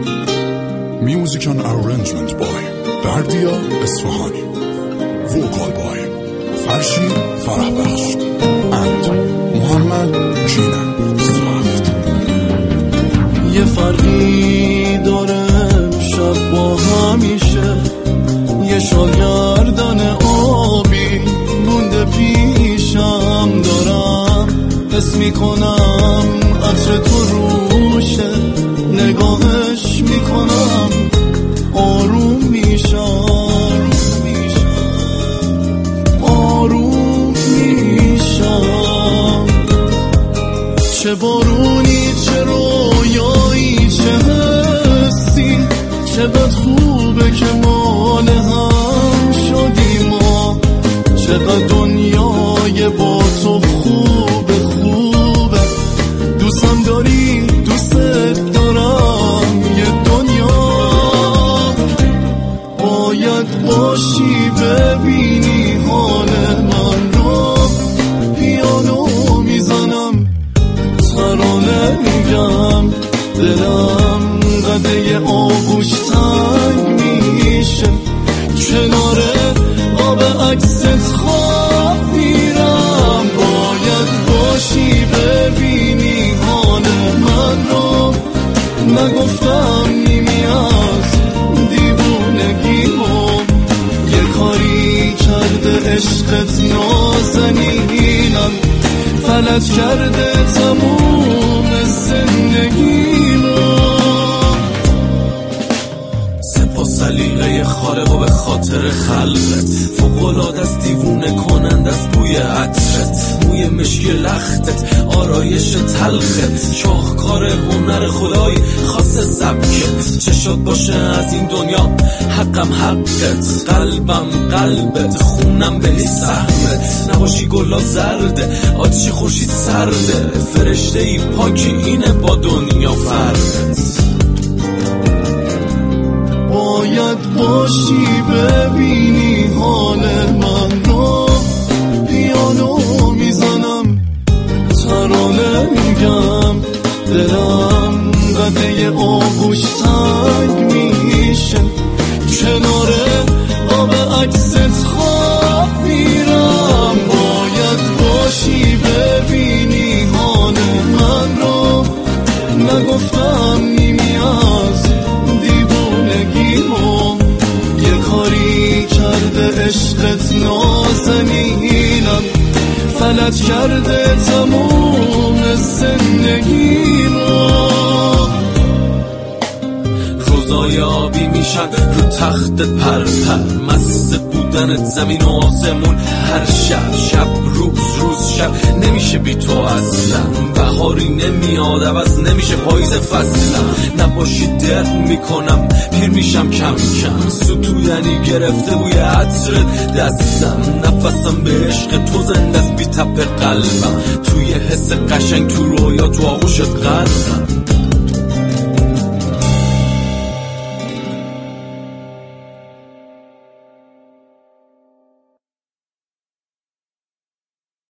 Music and arrangement by بردیا اصفهانی. Vocal by فرشید فرحبخش and محمد جینم سافت. یه فرقی داره امشب با همیشه، یه شاگردان آبی مونده پیشم، دارم حس میکنم عطر تو روشه، نگاهش میکنم آروم میشم، آروم میشم. چه بارونی، چه رویایی، چه حسی، چقدر خوبه که مال هم شدیم ما، چقدر دنیای با تو خوبه خوبه. دوستم داری، دوست دارم، یه دنیا باید باشی ببینی حال من رو. پیانو میزنم، ترانه میگم، دلم قده آغوش تنگ میشه، کنار آب عکست خواب میرم. باید باشی ببینی حال من رو، نگفتم نیمی از دیوونگیمو، یه کاری کرده عشقت نازنینم، فلج کرده تموم زندگیمو. سلیقه خالق و به خاطر خلقت، فوق‌العاده است، دیوونه کنند از بوی عطرت، موی مشکی لختت، آرایش تلخت، شاهکار هنر خدایی خاص سبکت. چشات باشه از این دنیا، حقم حقت، قلبم قلبت، خونم به سهمت. نباشی گلا زرده، آتش خورشید سرده، فرشته ای پاکی اینه با دنیا فردت. باید باشی ببینی حال من رو، پیانو میزنم، ترانه میگم، دلم قده آغوش تنگ میشه، کنار آب عکست خواب میرم. باید باشی ببینی حال من رو، نگفتم نیمی از دیوونگیمو، یه کاری کرده عشقت نازنینم، فلج کرده تموم زندگیمو. روزای آبی میشن رو تخت پرپر، مست بودنت زمین و آسمون، هر شب شب روز روز شب، نمیشه بی تو اصلا، بهاری نمیاد عوض نمیشه پاییز فصلم. نباشی درد میکنم، پیر میشم کم کم، ستودنی گرفته بوی عطرت دستم، نفسم به عشق تو زنده است بی تپ قلبم، توی حس قشنگ، تو رویا، تو آغوشت غرقم.